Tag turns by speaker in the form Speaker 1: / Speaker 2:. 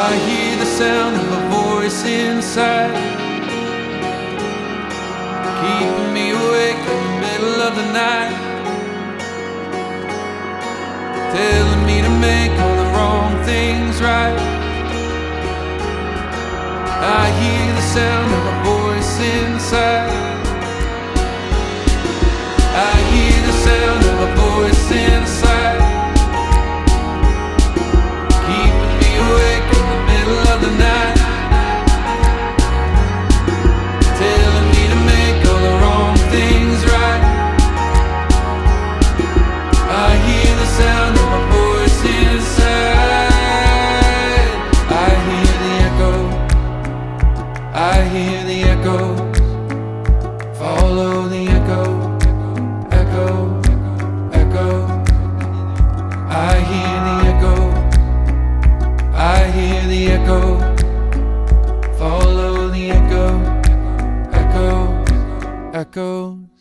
Speaker 1: I hear the sound of a voice inside, keeping me awake in the middle of the night, telling me to make all the wrong things right. I hear the sound of a voice inside. I hear the sound of a voice inside, keeping me awake in the middle of the night, telling me to make all the wrong things right. I hear the sound of a voice inside. I hear the echo, I hear the echoes, follow the echo, echo, echo. I hear the echo, I hear the echo, follow the echo, echo, echo.